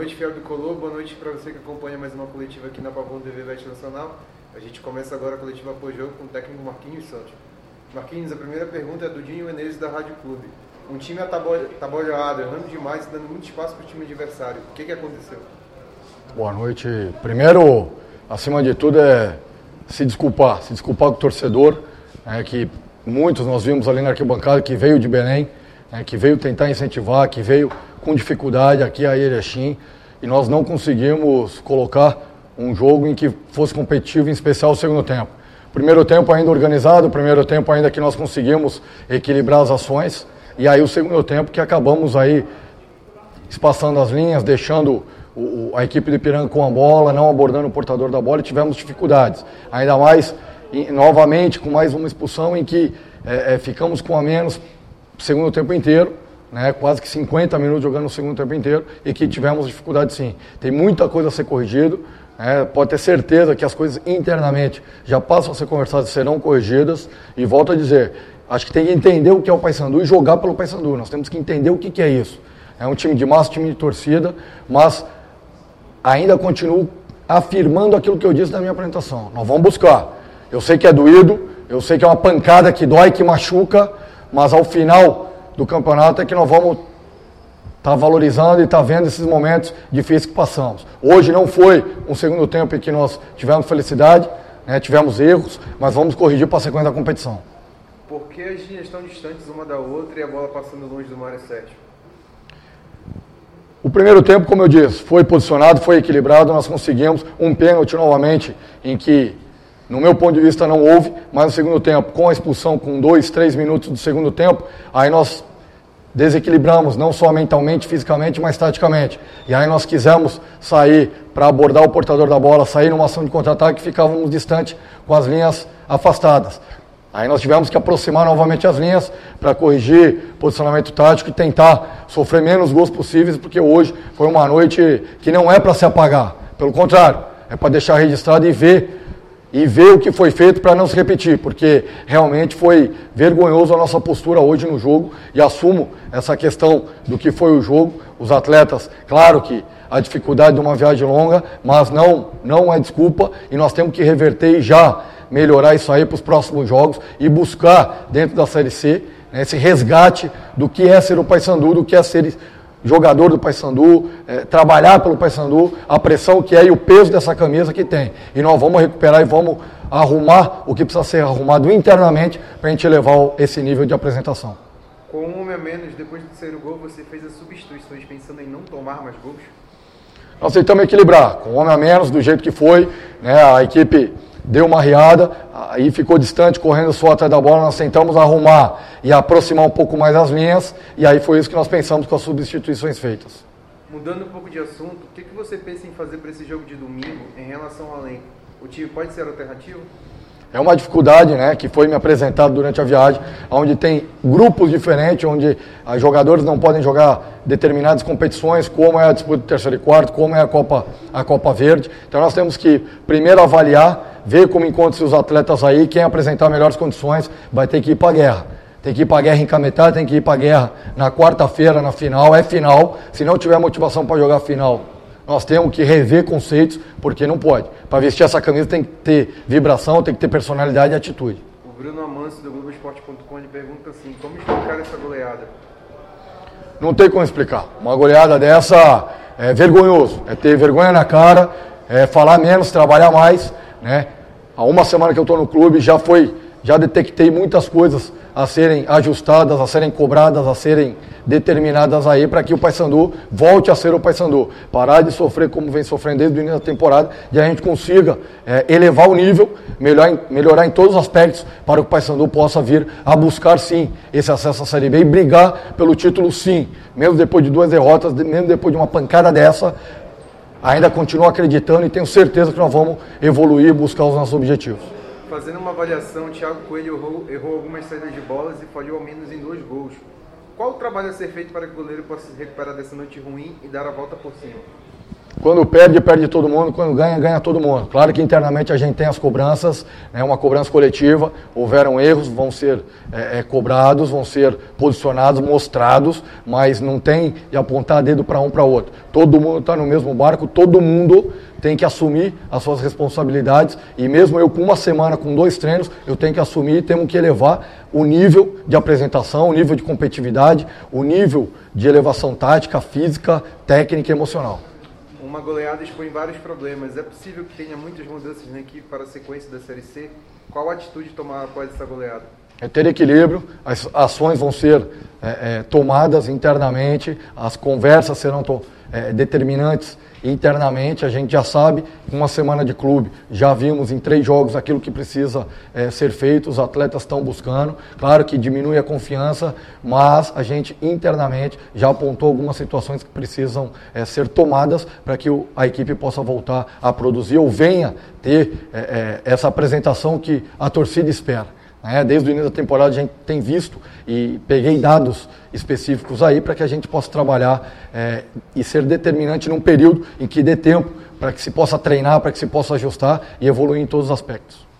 Boa noite, fiel bicolor. Boa noite para você que acompanha mais uma coletiva aqui na Pavão TV Bet Nacional. A gente começa agora a coletiva pós-jogo com o técnico Marquinhos Santos. Marquinhos, a primeira pergunta é do Dinho Menezes da Rádio Clube. Um time atabalhoado, errando demais e dando muito espaço para o time adversário. O que aconteceu? Boa noite. Primeiro, acima de tudo, é se desculpar com o torcedor, que muitos nós vimos ali na arquibancada, que veio de Belém, que veio tentar incentivar, que veio com dificuldade aqui a Erechim, e nós não conseguimos colocar um jogo em que fosse competitivo, em especial o segundo tempo. Primeiro tempo ainda organizado, primeiro tempo ainda que nós conseguimos equilibrar as ações, e aí o segundo tempo que acabamos aí espaçando as linhas, deixando a equipe de Ipiranga com a bola, não abordando o portador da bola, e tivemos dificuldades. Ainda mais, novamente, com mais uma expulsão em que ficamos com a menos o segundo tempo inteiro, quase que 50 minutos jogando no segundo tempo inteiro, e que tivemos dificuldade sim. Tem muita coisa a ser corrigido, pode ter certeza que as coisas internamente já passam a ser conversadas e serão corrigidas, e volto a dizer, acho que tem que entender o que é o Paysandu e jogar pelo Paysandu. Nós temos que entender o que é isso. É um time de massa, time de torcida, mas ainda continuo afirmando aquilo que eu disse na minha apresentação. Nós vamos buscar. Eu sei que é doído, eu sei que é uma pancada que dói, que machuca, mas ao final do campeonato é que nós vamos estar valorizando e estar vendo esses momentos difíceis que passamos. Hoje não foi um segundo tempo em que nós tivemos felicidade, tivemos erros, mas vamos corrigir para a sequência da competição. Por que as linhas estão distantes uma da outra e a bola passando longe do Mário Sérgio? O primeiro tempo, como eu disse, foi posicionado, foi equilibrado, nós conseguimos um pênalti novamente, em que, no meu ponto de vista, não houve, mas no segundo tempo, com a expulsão, com 2, 3 minutos do segundo tempo, aí nós desequilibramos, não só mentalmente, fisicamente, mas taticamente. E aí nós quisemos sair para abordar o portador da bola, sair numa ação de contra-ataque e ficávamos distante com as linhas afastadas. Aí nós tivemos que aproximar novamente as linhas para corrigir posicionamento tático e tentar sofrer menos gols possíveis, porque hoje foi uma noite que não é para se apagar. Pelo contrário, é para deixar registrado e ver o que foi feito para não se repetir, porque realmente foi vergonhoso a nossa postura hoje no jogo, e assumo essa questão do que foi o jogo. Os atletas, claro que a dificuldade de uma viagem longa, mas não é desculpa, e nós temos que reverter e já melhorar isso aí para os próximos jogos e buscar dentro da Série C esse resgate do que é ser o Paysandu, do que é ser jogador do Paysandu, trabalhar pelo Paysandu, a pressão que é e o peso dessa camisa que tem. E nós vamos recuperar e vamos arrumar o que precisa ser arrumado internamente para a gente elevar esse nível de apresentação. Com um homem a menos, depois do terceiro gol, você fez as substituições pensando em não tomar mais gols? Nós tentamos equilibrar, com um homem a menos, do jeito que foi, a equipe deu uma riada, aí ficou distante, correndo só atrás da bola, nós tentamos arrumar e aproximar um pouco mais as linhas, e aí foi isso que nós pensamos com as substituições feitas. Mudando um pouco de assunto, o que você pensa em fazer para esse jogo de domingo em relação ao elenco? O time pode ser alternativo? É uma dificuldade, que foi me apresentado durante a viagem, onde tem grupos diferentes, onde os jogadores não podem jogar determinadas competições, como é a disputa do terceiro e quarto, como é a Copa Verde. Então nós temos que primeiro avaliar, ver como encontram os atletas aí, quem apresentar melhores condições vai ter que ir para a guerra. Tem que ir para a guerra em Cametá, tem que ir para a guerra na quarta-feira, na final, é final. Se não tiver motivação para jogar a final, nós temos que rever conceitos, porque não pode. Para vestir essa camisa tem que ter vibração, tem que ter personalidade e atitude. O Bruno Amancio, do Globoesporte.com, ele pergunta assim, como explicar essa goleada? Não tem como explicar. Uma goleada dessa é vergonhoso. É ter vergonha na cara, é falar menos, trabalhar mais. Há uma semana que eu estou no clube, já detectei muitas coisas a serem ajustadas, a serem cobradas, a serem determinadas aí para que o Paysandu volte a ser o Paysandu. Parar de sofrer como vem sofrendo desde o início da temporada e a gente consiga elevar o nível, melhorar em todos os aspectos para que o Paysandu possa vir a buscar sim esse acesso à Série B e brigar pelo título sim. Mesmo depois de 2 derrotas, mesmo depois de uma pancada dessa, ainda continuo acreditando e tenho certeza que nós vamos evoluir e buscar os nossos objetivos. Fazendo uma avaliação, o Thiago Coelho errou algumas saídas de bolas e falhou ao menos em 2 gols. Qual o trabalho a ser feito para que o goleiro possa se recuperar dessa noite ruim e dar a volta por cima? Quando perde, perde todo mundo. Quando ganha, ganha todo mundo. Claro que internamente a gente tem as cobranças, né, uma cobrança coletiva. Houveram erros, vão ser cobrados, vão ser posicionados, mostrados, mas não tem de apontar dedo para um para outro. Todo mundo está no mesmo barco, todo mundo tem que assumir as suas responsabilidades. E mesmo eu com uma semana, com 2 treinos, eu tenho que assumir e temos que elevar o nível de apresentação, o nível de competitividade, o nível de elevação tática, física, técnica e emocional. Uma goleada expõe vários problemas. É possível que tenha muitas mudanças na equipe para a sequência da Série C? Qual a atitude tomar após essa goleada? É ter equilíbrio, as ações vão ser tomadas internamente, as conversas serão determinantes internamente. A gente já sabe, com uma semana de clube, já vimos em 3 jogos aquilo que precisa ser feito, os atletas estão buscando. Claro que diminui a confiança, mas a gente internamente já apontou algumas situações que precisam ser tomadas para que a equipe possa voltar a produzir ou venha ter essa apresentação que a torcida espera. Desde o início da temporada a gente tem visto e peguei dados específicos aí para que a gente possa trabalhar e ser determinante num período em que dê tempo para que se possa treinar, para que se possa ajustar e evoluir em todos os aspectos.